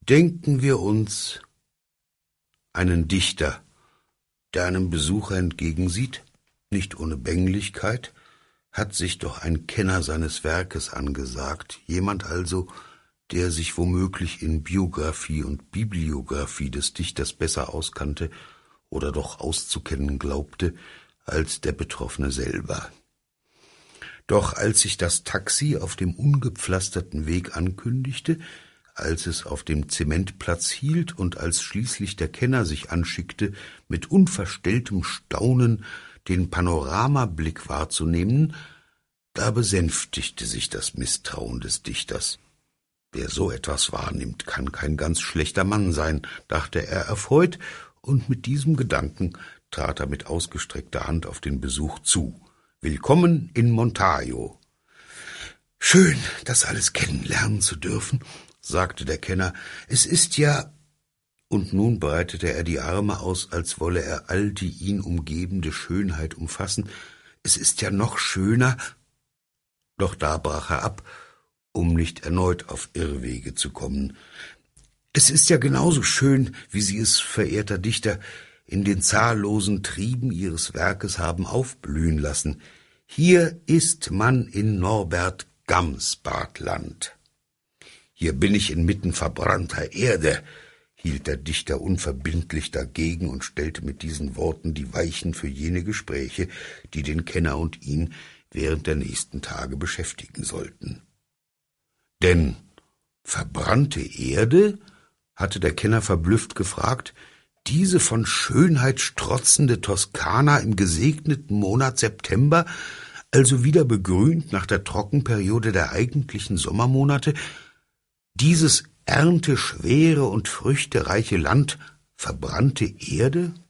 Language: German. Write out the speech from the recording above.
Denken wir uns einen Dichter, der einem Besucher entgegensieht, nicht ohne Bänglichkeit, hat sich doch ein Kenner seines Werkes angesagt, jemand also, der sich womöglich in Biographie und Bibliographie des Dichters besser auskannte oder doch auszukennen glaubte, als der Betroffene selber. Doch als sich das Taxi auf dem ungepflasterten Weg ankündigte, als es auf dem Zementplatz hielt und als schließlich der Kenner sich anschickte, mit unverstelltem Staunen den Panoramablick wahrzunehmen, da besänftigte sich das Misstrauen des Dichters. Wer so etwas wahrnimmt, kann kein ganz schlechter Mann sein, dachte er erfreut, und mit diesem Gedanken trat er mit ausgestreckter Hand auf den Besuch zu. »Willkommen in Montajo.« »Schön, das alles kennenlernen zu dürfen«, sagte der Kenner. »Es ist ja...« Und nun breitete er die Arme aus, als wolle er all die ihn umgebende Schönheit umfassen. »Es ist ja noch schöner...« Doch da brach er ab, um nicht erneut auf Irrwege zu kommen. »Es ist ja genauso schön, wie Sie es, verehrter Dichter, in den zahllosen Trieben Ihres Werkes haben aufblühen lassen. Hier ist man in Norbert Gamsbartland. Hier bin ich inmitten verbrannter Erde«, hielt der Dichter unverbindlich dagegen und stellte mit diesen Worten die Weichen für jene Gespräche, die den Kenner und ihn während der nächsten Tage beschäftigen sollten. Denn verbrannte Erde, hatte der Kenner verblüfft gefragt, diese von Schönheit strotzende Toskana im gesegneten Monat September, also wieder begrünt nach der Trockenperiode der eigentlichen Sommermonate, dieses ernteschwere und früchtereiche Land, verbrannte Erde?